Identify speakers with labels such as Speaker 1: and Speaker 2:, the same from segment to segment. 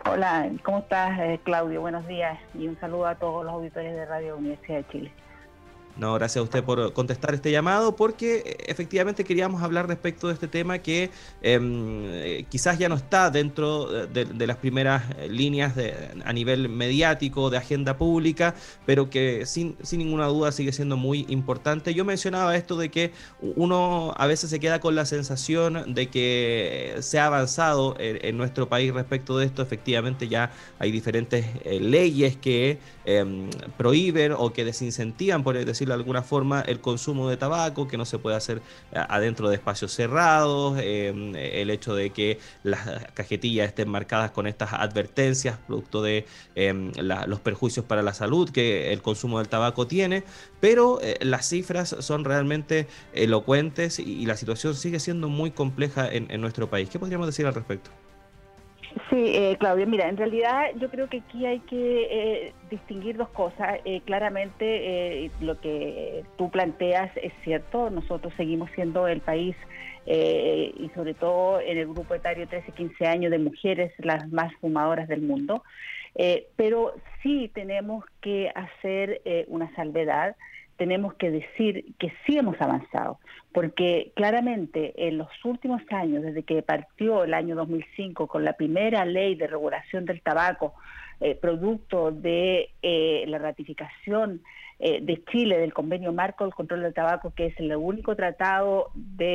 Speaker 1: Hola, ¿cómo estás, Claudio? Buenos días y un saludo a todos los auditores de Radio Universidad de Chile.
Speaker 2: No, gracias a usted por contestar este llamado, porque efectivamente queríamos hablar respecto de este tema que quizás ya no está dentro de las primeras líneas a nivel mediático, de agenda pública, pero que sin ninguna duda sigue siendo muy importante. Yo mencionaba esto de que uno a veces se queda con la sensación de que se ha avanzado en nuestro país respecto de esto. Efectivamente ya hay diferentes leyes que prohíben o que desincentivan, por decirlo de alguna forma, el consumo de tabaco, que no se puede hacer adentro de espacios cerrados, el hecho de que las cajetillas estén marcadas con estas advertencias producto de los perjuicios para la salud que el consumo del tabaco tiene, pero las cifras son realmente elocuentes y la situación sigue siendo muy compleja en nuestro país. ¿Qué podríamos decir al respecto?
Speaker 1: Sí, Claudia, mira, en realidad yo creo que aquí hay que distinguir dos cosas. Claramente lo que tú planteas es cierto, nosotros seguimos siendo el país y sobre todo en el grupo etario 13-15 años de mujeres las más fumadoras del mundo, pero sí tenemos que hacer una salvedad. Tenemos que decir que sí hemos avanzado, porque claramente en los últimos años, desde que partió el año 2005 con la primera ley de regulación del tabaco, producto de la ratificación de Chile del Convenio Marco del Control del Tabaco, que es el único tratado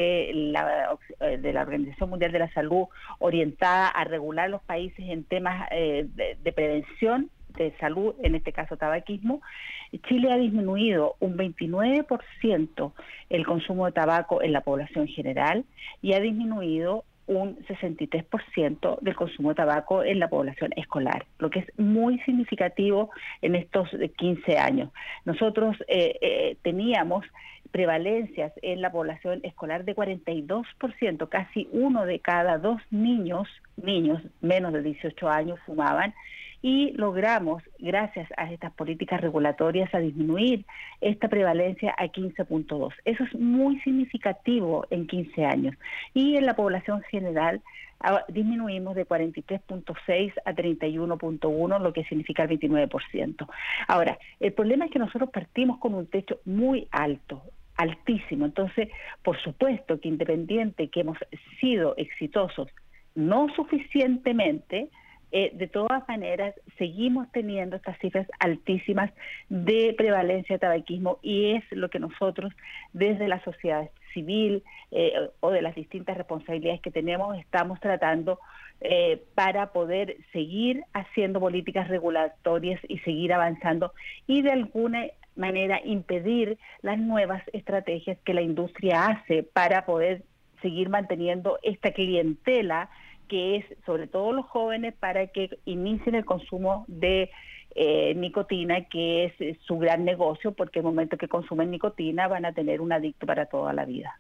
Speaker 1: de la Organización Mundial de la Salud orientada a regular los países en temas de prevención de salud, en este caso tabaquismo. Chile ha disminuido un 29% el consumo de tabaco en la población general y ha disminuido un 63% del consumo de tabaco en la población escolar, lo que es muy significativo en estos 15 años. Nosotros teníamos prevalencias en la población escolar de 42%, casi uno de cada dos niños menos de 18 años fumaban, y logramos, gracias a estas políticas regulatorias, a disminuir esta prevalencia a 15.2. Eso es muy significativo en 15 años. Y en la población general disminuimos de 43.6 a 31.1, lo que significa el 29%. Ahora, el problema es que nosotros partimos con un techo muy alto, altísimo. Entonces, por supuesto que independiente que hemos sido exitosos, no suficientemente, de todas maneras seguimos teniendo estas cifras altísimas de prevalencia de tabaquismo, y es lo que nosotros desde la sociedad civil o de las distintas responsabilidades que tenemos estamos tratando para poder seguir haciendo políticas regulatorias y seguir avanzando y de alguna manera impedir las nuevas estrategias que la industria hace para poder seguir manteniendo esta clientela, que es sobre todo los jóvenes, para que inicien el consumo de nicotina, que es su gran negocio, porque el momento que consumen nicotina van a tener un adicto para toda la vida.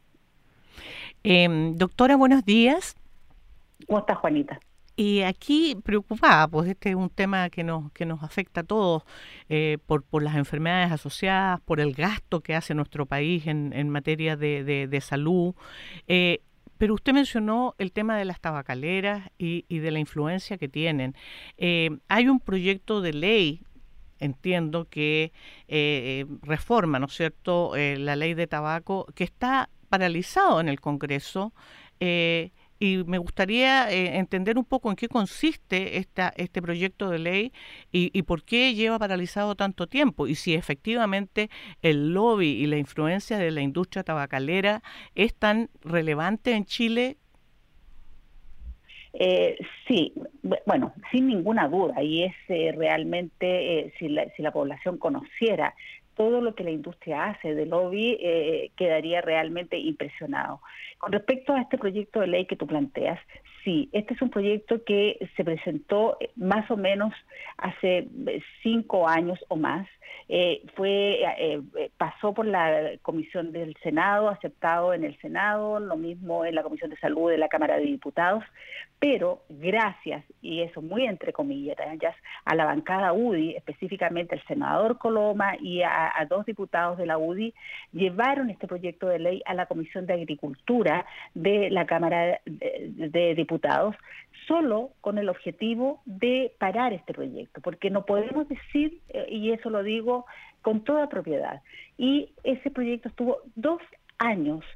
Speaker 3: Doctora, buenos días.
Speaker 1: ¿Cómo está, Juanita?
Speaker 3: Y aquí preocupada, pues este es un tema que nos afecta a todos por las enfermedades asociadas, por el gasto que hace nuestro país en materia de salud. Pero usted mencionó el tema de las tabacaleras y de la influencia que tienen. Hay un proyecto de ley, entiendo, que reforma, ¿no es cierto?, la ley de tabaco, que está paralizado en el Congreso. Y me gustaría entender un poco en qué consiste este proyecto de ley y por qué lleva paralizado tanto tiempo, y si efectivamente el lobby y la influencia de la industria tabacalera es tan relevante en Chile.
Speaker 1: Sí, bueno, sin ninguna duda, y es realmente, si la población conociera todo lo que la industria hace de lobby, quedaría realmente impresionado. Con respecto a este proyecto de ley que tú planteas, sí, este es un proyecto que se presentó más o menos hace 5 años o más. Pasó por la Comisión del Senado, aceptado en el Senado, lo mismo en la Comisión de Salud de la Cámara de Diputados, pero gracias, y eso muy entre comillas, a la bancada UDI, específicamente al senador Coloma y a 2 diputados de la UDI, llevaron este proyecto de ley a la Comisión de Agricultura de la Cámara de Diputados, diputados solo con el objetivo de parar este proyecto, porque no podemos decir, y eso lo digo con toda propiedad, y ese proyecto estuvo 2 años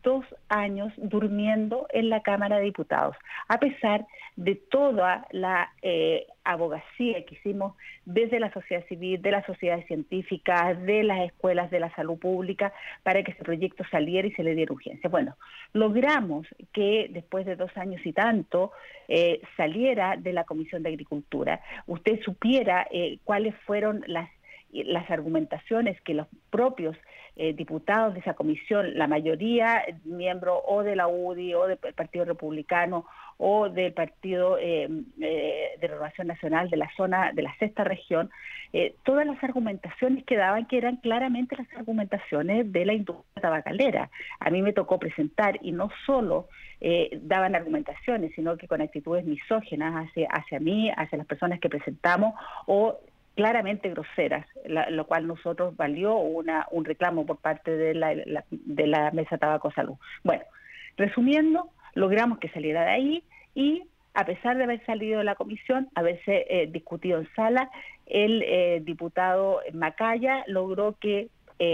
Speaker 1: durmiendo en la Cámara de Diputados, a pesar de toda la abogacía que hicimos desde la sociedad civil, de las sociedades científicas, de las escuelas de la salud pública, para que ese proyecto saliera y se le diera urgencia. Bueno, logramos que después de 2 años y tanto saliera de la Comisión de Agricultura, usted supiera cuáles fueron las argumentaciones que los propios diputados de esa comisión, la mayoría miembros o de la UDI o del Partido Republicano o del Partido de Renovación Nacional de la zona de la sexta región, todas las argumentaciones que daban, que eran claramente las argumentaciones de la industria tabacalera. A mí me tocó presentar, y no solo daban argumentaciones, sino que con actitudes misóginas hacia mí, hacia las personas que presentamos, o claramente groseras, lo cual nosotros valió un reclamo por parte de la Mesa Tabaco Salud. Bueno, resumiendo, logramos que saliera de ahí, y a pesar de haber salido de la comisión, haberse discutido en sala, el diputado Macaya logró que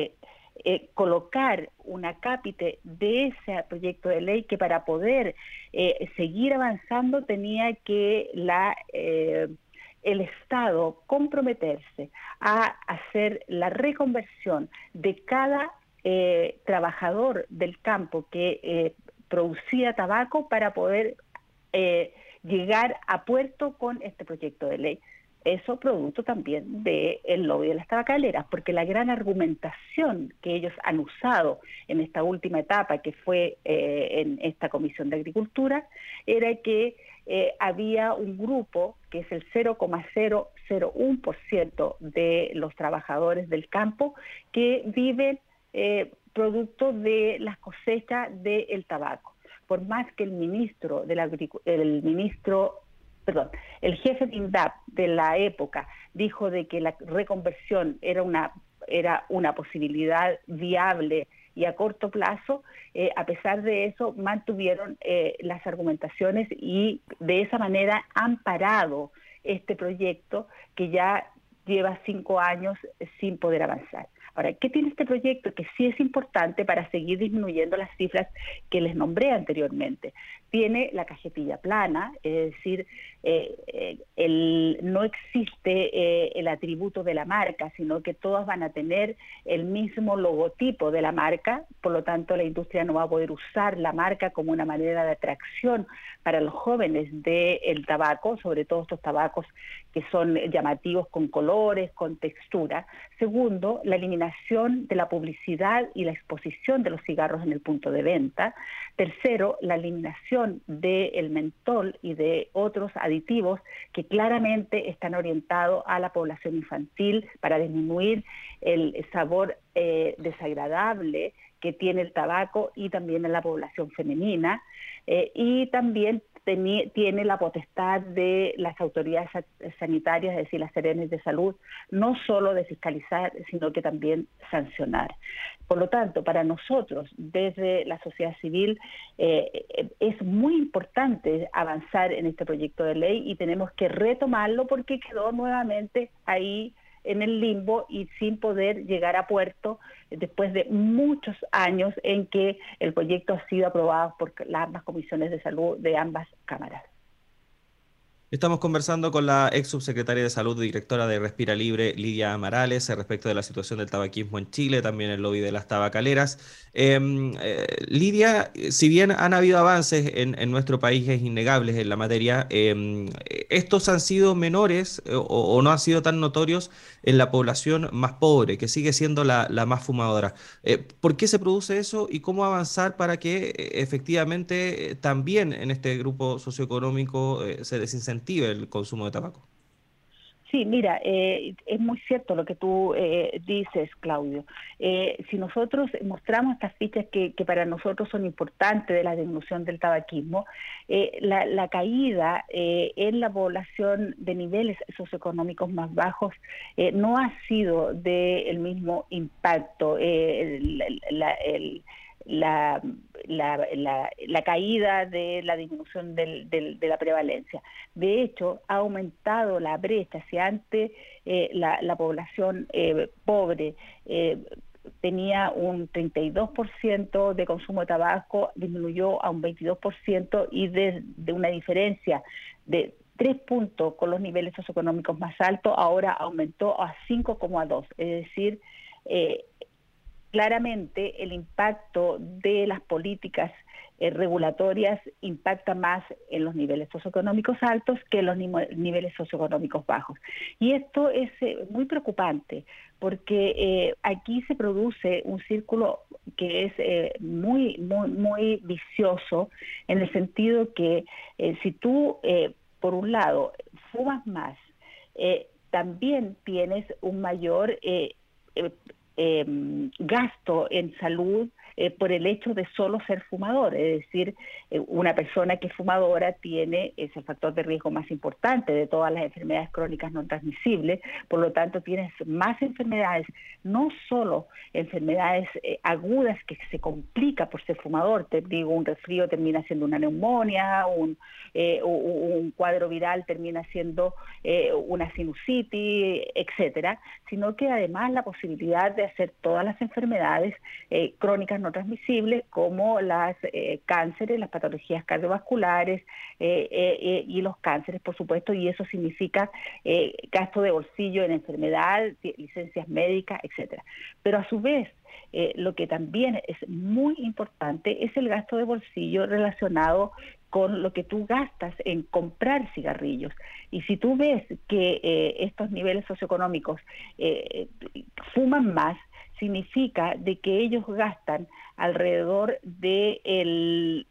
Speaker 1: colocar un acápite de ese proyecto de ley, que para poder seguir avanzando tenía que el Estado comprometerse a hacer la reconversión de cada trabajador del campo que producía tabaco para poder llegar a puerto con este proyecto de ley. Eso producto también del lobby de las tabacaleras, porque la gran argumentación que ellos han usado en esta última etapa, que fue en esta Comisión de Agricultura, era que había un grupo, que es el 0,001% de los trabajadores del campo, que viven producto de las cosechas del tabaco. Por más que el jefe de INDAP de la época dijo de que la reconversión era una posibilidad viable y a corto plazo, a pesar de eso mantuvieron las argumentaciones, y de esa manera han parado este proyecto que ya lleva 5 años sin poder avanzar. Ahora, ¿qué tiene este proyecto? Que sí es importante para seguir disminuyendo las cifras que les nombré anteriormente. Tiene la cajetilla plana, es decir, no existe el atributo de la marca, sino que todas van a tener el mismo logotipo de la marca, por lo tanto la industria no va a poder usar la marca como una manera de atracción para los jóvenes del tabaco, sobre todo estos tabacos que son llamativos con colores, con textura. Segundo, la eliminación de la publicidad y la exposición de los cigarros en el punto de venta. Tercero, la eliminación del mentol y de otros aditivos que claramente están orientados a la población infantil para disminuir el sabor desagradable que tiene el tabaco, y también en la población femenina, y también tiene la potestad de las autoridades sanitarias, es decir, las serenes de salud, no solo de fiscalizar, sino que también sancionar. Por lo tanto, para nosotros, desde la sociedad civil, es muy importante avanzar en este proyecto de ley, y tenemos que retomarlo porque quedó nuevamente ahí en el limbo y sin poder llegar a puerto después de muchos años en que el proyecto ha sido aprobado por las ambas comisiones de salud de ambas cámaras.
Speaker 2: Estamos conversando con la ex subsecretaria de Salud y directora de Respira Libre, Lidia Amarales, respecto de la situación del tabaquismo en Chile, también el lobby de las tabacaleras. Lidia, si bien han habido avances en nuestro país, es innegables en la materia, estos han sido menores o no han sido tan notorios en la población más pobre, que sigue siendo la más fumadora. ¿Por qué se produce eso y cómo avanzar para que efectivamente también en este grupo socioeconómico se desincentive el consumo de tabaco?
Speaker 1: Sí, mira, es muy cierto lo que tú dices, Claudio. Si nosotros mostramos estas fichas que para nosotros son importantes de la disminución del tabaquismo, la caída en la población de niveles socioeconómicos más bajos no ha sido del mismo impacto. la caída de la disminución de la prevalencia. De hecho, ha aumentado la brecha. Si antes la población pobre tenía un 32% de consumo de tabaco, disminuyó a un 22% y de una diferencia de 3 puntos con los niveles socioeconómicos más altos, ahora aumentó a 5,2. Es decir, claramente el impacto de las políticas regulatorias impacta más en los niveles socioeconómicos altos que en los niveles socioeconómicos bajos. Y esto es muy preocupante porque aquí se produce un círculo que es muy vicioso, en el sentido que si tú, por un lado, fumas más, también tienes un mayor gasto en salud por el hecho de solo ser fumador. Es decir, una persona que es fumadora es el factor de riesgo más importante de todas las enfermedades crónicas no transmisibles. Por lo tanto, tienes más enfermedades, no solo enfermedades agudas que se complica por ser fumador. Te digo, un resfrío termina siendo una neumonía, un cuadro viral termina siendo una sinusitis, etcétera, sino que además la posibilidad de hacer todas las enfermedades crónicas no transmisibles, como las cánceres, las patologías cardiovasculares y los cánceres, por supuesto, y eso significa gasto de bolsillo en enfermedad, licencias médicas, etcétera. Pero a su vez, lo que también es muy importante es el gasto de bolsillo relacionado con lo que tú gastas en comprar cigarrillos. Y si tú ves que estos niveles socioeconómicos fuman más, significa de que ellos gastan alrededor del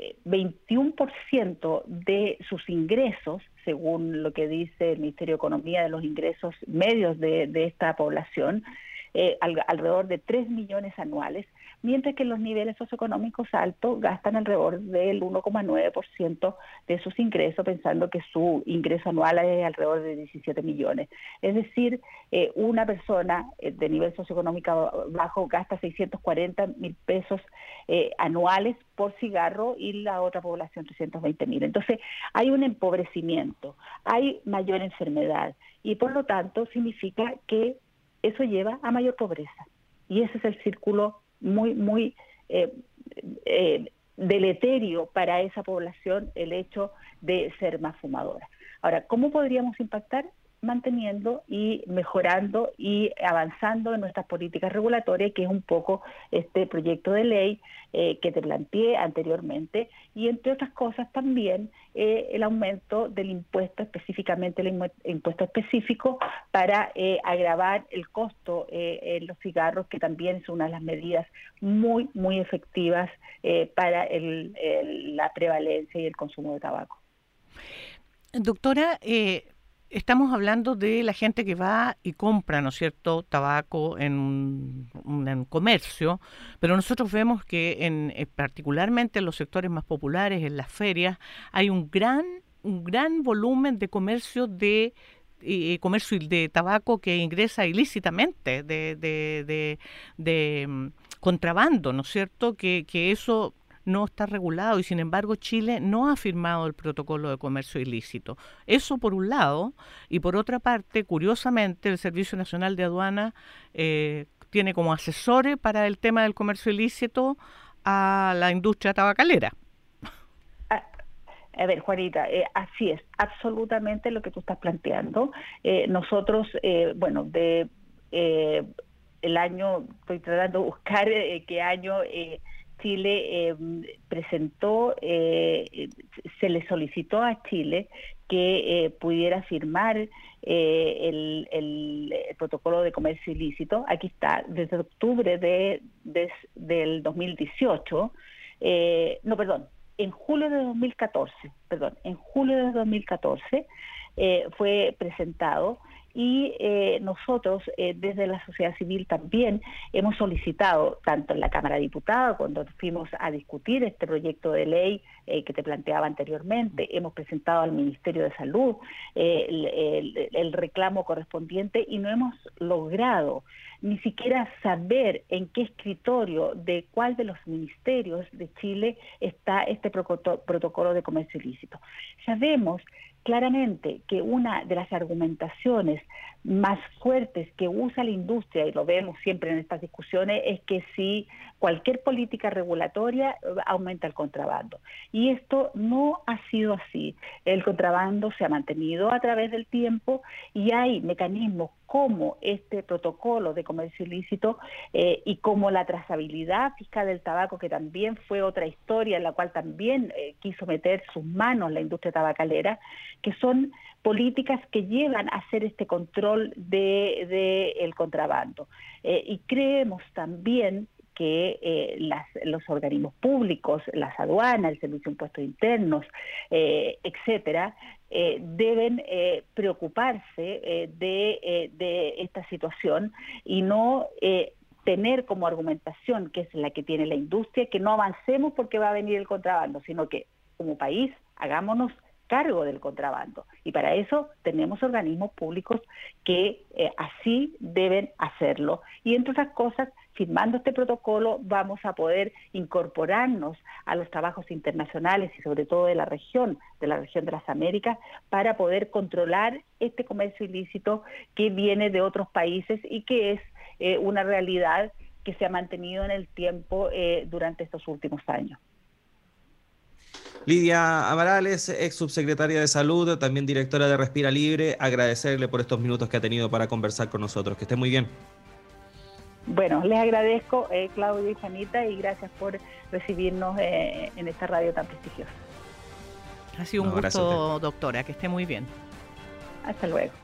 Speaker 1: 21% de sus ingresos, según lo que dice el Ministerio de Economía, de los ingresos medios de esta población, alrededor de 3 millones anuales, mientras que en los niveles socioeconómicos altos gastan alrededor del 1,9% de sus ingresos, pensando que su ingreso anual es alrededor de 17 millones. Es decir, una persona de nivel socioeconómico bajo gasta 640,000 pesos anuales por cigarro y la otra población 320,000. Entonces, hay un empobrecimiento, hay mayor enfermedad y por lo tanto significa que eso lleva a mayor pobreza. Y ese es el círculo muy deleterio para esa población, el hecho de ser más fumadora. Ahora, ¿cómo podríamos impactar? Manteniendo y mejorando y avanzando en nuestras políticas regulatorias, que es un poco este proyecto de ley que te planteé anteriormente, y entre otras cosas también el aumento del impuesto, específicamente el impuesto específico para agravar el costo en los cigarros, que también es una de las medidas muy efectivas para la prevalencia y el consumo de tabaco.
Speaker 3: Doctora, estamos hablando de la gente que va y compra, ¿no es cierto?, tabaco en un comercio, pero nosotros vemos que particularmente en los sectores más populares, en las ferias, hay un gran volumen de comercio de tabaco que ingresa ilícitamente, de contrabando, ¿no es cierto?, que eso no está regulado y sin embargo Chile no ha firmado el protocolo de comercio ilícito. Eso por un lado, y por otra parte, curiosamente, el Servicio Nacional de Aduana tiene como asesores para el tema del comercio ilícito a la industria tabacalera.
Speaker 1: A ver, Juanita, así es, absolutamente lo que tú estás planteando. Nosotros, el año, estoy tratando de buscar qué año Chile presentó, se le solicitó a Chile que pudiera firmar el protocolo de comercio ilícito. Aquí está, desde octubre del 2018, en julio de 2014, fue presentado y nosotros desde la sociedad civil también hemos solicitado, tanto en la Cámara de Diputados, cuando fuimos a discutir este proyecto de ley que te planteaba anteriormente, hemos presentado al Ministerio de Salud el reclamo correspondiente y no hemos logrado ni siquiera saber en qué escritorio de cuál de los ministerios de Chile está este protocolo de comercio ilícito. Sabemos claramente que una de las argumentaciones más fuertes que usa la industria, y lo vemos siempre en estas discusiones, es que si cualquier política regulatoria aumenta el contrabando. Y esto no ha sido así. El contrabando se ha mantenido a través del tiempo y hay mecanismos como este protocolo de comercio ilícito y como la trazabilidad fiscal del tabaco, que también fue otra historia en la cual también quiso meter sus manos la industria tabacalera, que son políticas que llevan a hacer este control de el contrabando. Y creemos también que los organismos públicos, las aduanas, el Servicio de Impuestos Internos, etcétera, deben preocuparse de esta situación y no tener como argumentación, que es la que tiene la industria, que no avancemos porque va a venir el contrabando, sino que como país hagámonos cargo del contrabando. Y para eso tenemos organismos públicos que así deben hacerlo. Y entre otras cosas, firmando este protocolo vamos a poder incorporarnos a los trabajos internacionales y sobre todo de la región de las Américas para poder controlar este comercio ilícito que viene de otros países y que es una realidad que se ha mantenido en el tiempo durante estos últimos años.
Speaker 2: Lidia Amarales, ex subsecretaria de Salud, también directora de Respira Libre, agradecerle por estos minutos que ha tenido para conversar con nosotros. Que esté muy bien.
Speaker 1: Bueno, les agradezco, Claudio y Janita, y gracias por recibirnos en esta radio tan prestigiosa.
Speaker 3: Ha sido un gusto, doctora, que esté muy bien.
Speaker 1: Hasta luego.